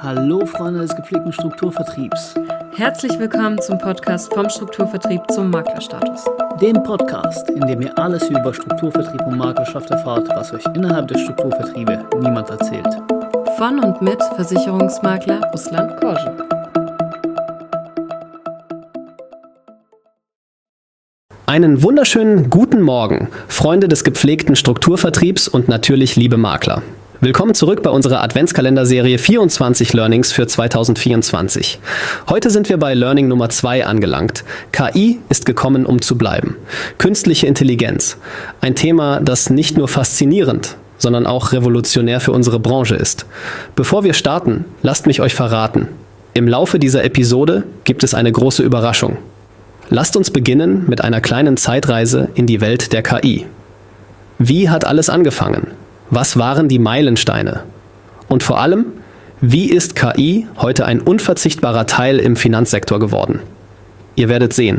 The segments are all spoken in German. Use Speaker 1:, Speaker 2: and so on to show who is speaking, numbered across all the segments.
Speaker 1: Hallo Freunde des gepflegten Strukturvertriebs.
Speaker 2: Herzlich willkommen zum Podcast vom Strukturvertrieb zum Maklerstatus.
Speaker 1: Dem Podcast, in dem ihr alles über Strukturvertrieb und Maklerschaft erfahrt, was euch innerhalb der Strukturvertriebe niemand erzählt.
Speaker 2: Von und mit Versicherungsmakler Ruslan Korje.
Speaker 3: Einen wunderschönen guten Morgen, Freunde des gepflegten Strukturvertriebs und natürlich liebe Makler. Willkommen zurück bei unserer Adventskalender-Serie 24 Learnings für 2024. Heute sind wir bei Learning Nummer 2 angelangt. KI ist gekommen, um zu bleiben. Künstliche Intelligenz. Ein Thema, das nicht nur faszinierend, sondern auch revolutionär für unsere Branche ist. Bevor wir starten, lasst mich euch verraten. Im Laufe dieser Episode gibt es eine große Überraschung. Lasst uns beginnen mit einer kleinen Zeitreise in die Welt der KI. Wie hat alles angefangen? Was waren die Meilensteine? Und vor allem, wie ist KI heute ein unverzichtbarer Teil im Finanzsektor geworden? Ihr werdet sehen.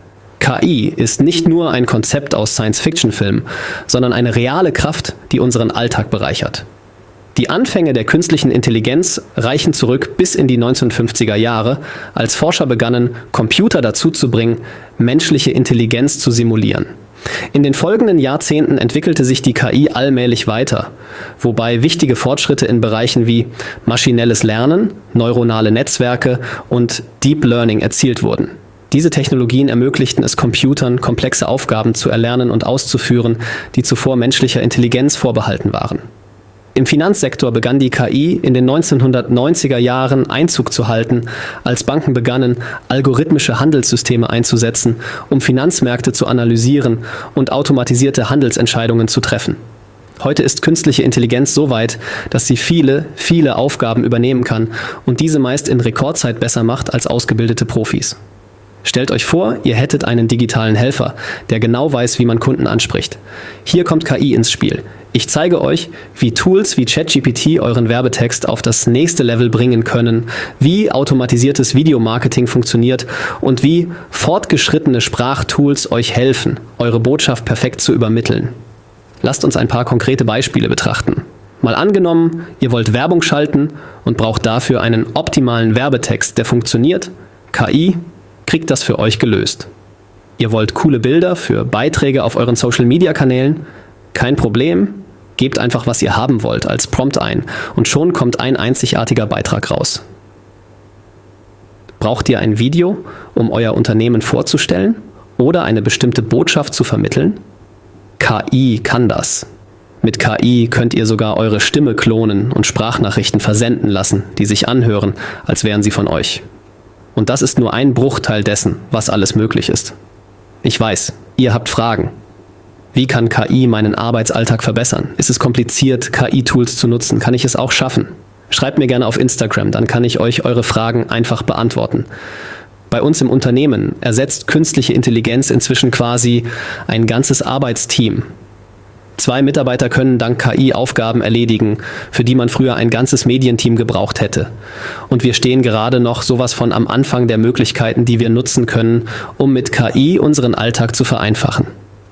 Speaker 3: KI ist nicht nur ein Konzept aus Science-Fiction-Filmen, sondern eine reale Kraft, die unseren Alltag bereichert. Die Anfänge der künstlichen Intelligenz reichen zurück bis in die 1950er Jahre, als Forscher begannen, Computer dazu zu bringen, menschliche Intelligenz zu simulieren. In den folgenden Jahrzehnten entwickelte sich die KI allmählich weiter, wobei wichtige Fortschritte in Bereichen wie maschinelles Lernen, neuronale Netzwerke und Deep Learning erzielt wurden. Diese Technologien ermöglichten es Computern, komplexe Aufgaben zu erlernen und auszuführen, die zuvor menschlicher Intelligenz vorbehalten waren. Im Finanzsektor begann die KI in den 1990er Jahren Einzug zu halten, als Banken begannen, algorithmische Handelssysteme einzusetzen, um Finanzmärkte zu analysieren und automatisierte Handelsentscheidungen zu treffen. Heute ist künstliche Intelligenz so weit, dass sie viele Aufgaben übernehmen kann und diese meist in Rekordzeit besser macht als ausgebildete Profis. Stellt euch vor, ihr hättet einen digitalen Helfer, der genau weiß, wie man Kunden anspricht. Hier kommt KI ins Spiel. Ich zeige euch, wie Tools wie ChatGPT euren Werbetext auf das nächste Level bringen können, wie automatisiertes Videomarketing funktioniert und wie fortgeschrittene Sprachtools euch helfen, eure Botschaft perfekt zu übermitteln. Lasst uns ein paar konkrete Beispiele betrachten. Mal angenommen, ihr wollt Werbung schalten und braucht dafür einen optimalen Werbetext, der funktioniert. KI kriegt das für euch gelöst. Ihr wollt coole Bilder für Beiträge auf euren Social-Media-Kanälen? Kein Problem, gebt einfach, was ihr haben wollt, als Prompt ein und schon kommt ein einzigartiger Beitrag raus. Braucht ihr ein Video, um euer Unternehmen vorzustellen oder eine bestimmte Botschaft zu vermitteln? KI kann das. Mit KI könnt ihr sogar eure Stimme klonen und Sprachnachrichten versenden lassen, die sich anhören, als wären sie von euch. Und das ist nur ein Bruchteil dessen, was alles möglich ist. Ich weiß, ihr habt Fragen. Wie kann KI meinen Arbeitsalltag verbessern? Ist es kompliziert, KI-Tools zu nutzen? Kann ich es auch schaffen? Schreibt mir gerne auf Instagram, dann kann ich euch eure Fragen einfach beantworten. Bei uns im Unternehmen ersetzt künstliche Intelligenz inzwischen quasi ein ganzes Arbeitsteam. 2 Mitarbeiter können dank KI Aufgaben erledigen, für die man früher ein ganzes Medienteam gebraucht hätte. Und wir stehen gerade noch sowas von am Anfang der Möglichkeiten, die wir nutzen können, um mit KI unseren Alltag zu vereinfachen.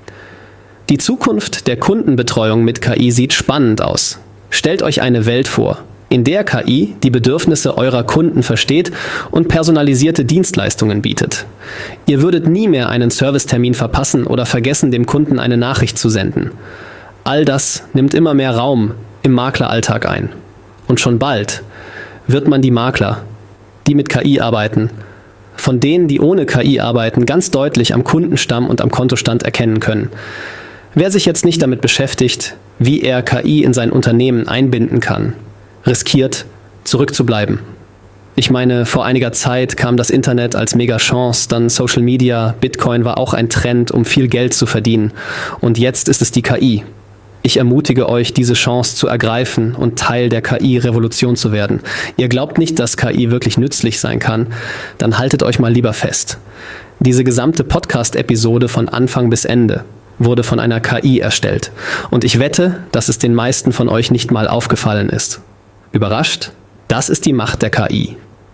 Speaker 3: Die Zukunft der Kundenbetreuung mit KI sieht spannend aus. Stellt euch eine Welt vor, in der KI die Bedürfnisse eurer Kunden versteht und personalisierte Dienstleistungen bietet. Ihr würdet nie mehr einen Servicetermin verpassen oder vergessen, dem Kunden eine Nachricht zu senden. All das nimmt immer mehr Raum im Makleralltag ein. Und schon bald wird man die Makler, die mit KI arbeiten, von denen, die ohne KI arbeiten, ganz deutlich am Kundenstamm und am Kontostand erkennen können. Wer sich jetzt nicht damit beschäftigt, wie er KI in sein Unternehmen einbinden kann, riskiert, zurückzubleiben. Ich meine, vor einiger Zeit kam das Internet als Mega-Chance, dann Social Media, Bitcoin war auch ein Trend, um viel Geld zu verdienen. Und jetzt ist es die KI. Ich ermutige euch, diese Chance zu ergreifen und Teil der KI-Revolution zu werden. Ihr glaubt nicht, dass KI wirklich nützlich sein kann? Dann haltet euch mal lieber fest. Diese gesamte Podcast-Episode von Anfang bis Ende wurde von einer KI erstellt. Und ich wette, dass es den meisten von euch nicht mal aufgefallen ist. Überrascht? Das ist die Macht der KI.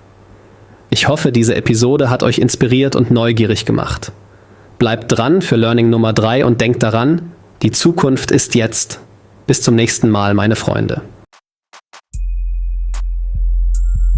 Speaker 3: Ich hoffe, diese Episode hat euch inspiriert und neugierig gemacht. Bleibt dran für Learning Nummer 3 und denkt daran, die Zukunft ist jetzt. Bis zum nächsten Mal, meine Freunde.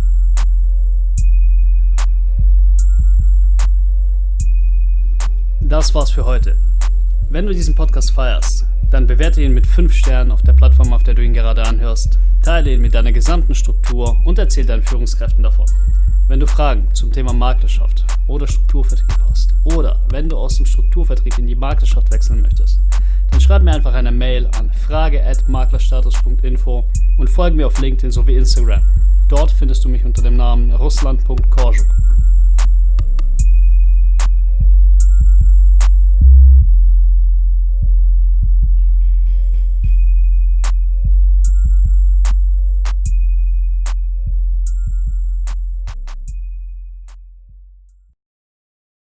Speaker 1: das war's für heute. Wenn du diesen Podcast feierst, dann bewerte ihn mit 5 Sternen auf der Plattform, auf der du ihn gerade anhörst, teile ihn mit deiner gesamten Struktur und erzähl deinen Führungskräften davon. Wenn du Fragen zum Thema Maklerschaft oder Strukturvertrieb hast oder wenn du aus dem Strukturvertrieb in die Maklerschaft wechseln möchtest, dann schreib mir einfach eine Mail an frage@maklerstatus.info und folge mir auf LinkedIn sowie Instagram. Dort findest du mich unter dem Namen Ruslan.Korjuk.